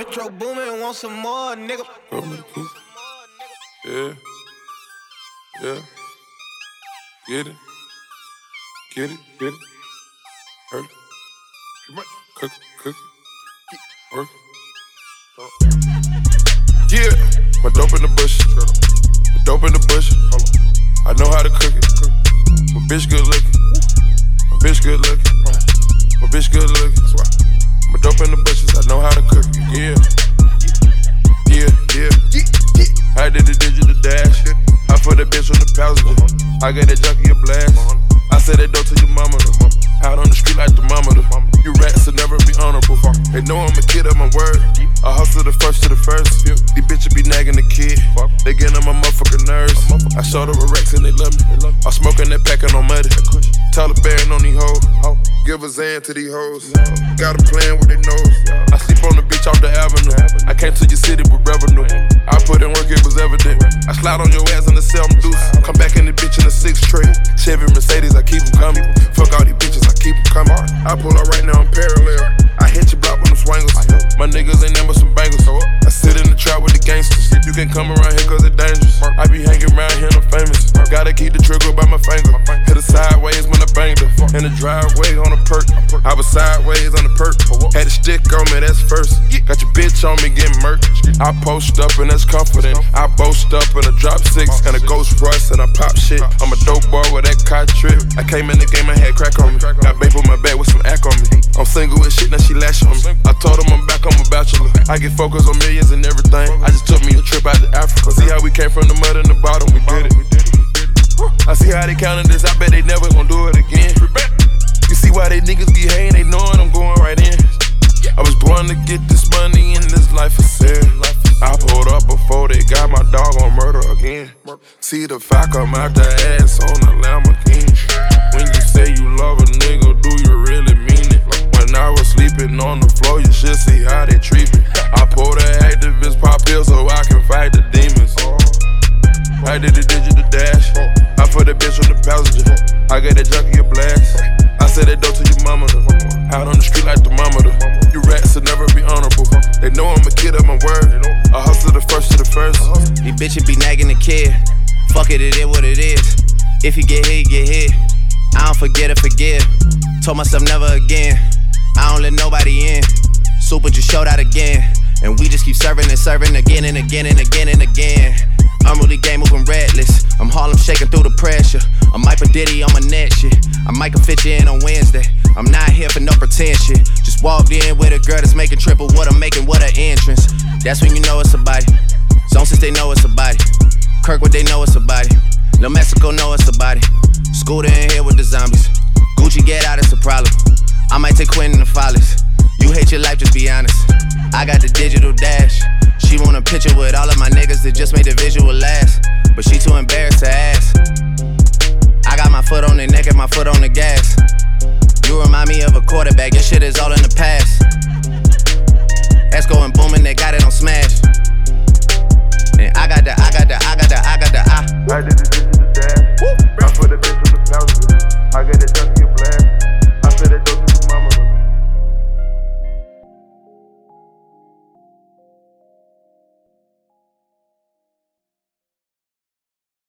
Metro Boomin, want some more, nigga. Yeah. Yeah. Get it. Get it. Get it. Hurt it. Cook it. Cook it. Work it. Yeah. My dope in the bush. My dope in the bush. I know how to cook it. My bitch good looking. My bitch good looking. My bitch good looking. That's why. My dope in the bushes. I know how to cook it. Yeah. Yeah. Yeah. I did the digital dash. I put that bitch on the passenger. I got that junkie a blast. I said that dope to your mama. Out on the street like the thermometer. You rats will never be honorable. They know I'm a kid of my word. I hustle the first to the first. These bitches be nagging the kid. They get on my motherfucking nerves. I showed up with racks and they love me. I'm smoking that packin' on muddy. Taliban on these hoes. Give a Zan to these hoes. Got them playing with their nose. I sleep on the beach off the avenue. I came to your city with revenue. I put in work, it was evident. I slide on your ass in the cell, I'm deuce. Come back in the bitch in a 6 tray. Chevy Mercedes, I keep them coming. Fuck all these bitches, I keep them coming. I pull up right now, I'm parallel. I hit your block with them swangles. My niggas ain't never some bangles. I sit in the trap with the gangsters. You can come around here cause it's dangerous. I be hanging around here, I'm famous. Gotta keep the trigger by my finger. Hit her sideways when I banged her. In the driveway on a perk. I was sideways on the perk. Had a stick on me, that's first. Got your bitch on me getting murked. I post up and that's confident. I boast up and I drop 6 and a Ghost Rush and I pop shit. I'm a dope boy with that cot trip. I came in the game, I had crack on me. Got babe on my back with some act on me. I'm single with shit, now she lash on me. I told him I'm back, I'm a bachelor. I get focused on millions and everything. I just took me a trip out to Africa. See how we came from the mud and the bottom, we did it. I see how they counted this, I bet they never gon' do it again. You see why they niggas be hating, they knowin' I'm going right in. I was born to get this money and this life is sin. I pulled up before they got my dog on murder again. See the fire come out the ass on the Lamborghini. When you say you love a nigga, do you really mean it? When I was sleeping on the floor, you should see how they treat me. I pulled an activist pop pill so I can fight the demons. I did the digital dash. I put that bitch on the passenger. I got that junkie a blast. I said that dope to your mama. Out on the street like the thermometer. You rats will never be honorable. They know I'm a kid of my word. I hustle the first to the first. These bitches be nagging the kid. Fuck it, it is what it is. If you get hit, you get hit. I don't forget or forgive. Told myself never again. I don't let nobody in. Super just showed out again. And we just keep serving and serving again and again and again and again. I'm really game moving reckless. I'm Harlem shaking through the pressure. I'm Mike Diddy on my net shit. I might can fit you in on Wednesday. I'm not here for no pretend shit. Just walked in with a girl that's making triple what I'm making, what an entrance. That's when you know it's a body. Zone since they know it's a body. Kirkwood they know it's a body. Lil Mexico know it's a body. Scooter in here with the zombies. Gucci get out, it's a problem. I might take Quentin the Follies. You hate your life, just be honest. I got the digital dash. She want a picture with all of my niggas that just made the visual last. But she too embarrassed to ask. I got my foot on the neck and my foot on the gas. You remind me of a quarterback, your shit is all in the past. That's going booming, they got it on smash. And I got the. I did the digital dash.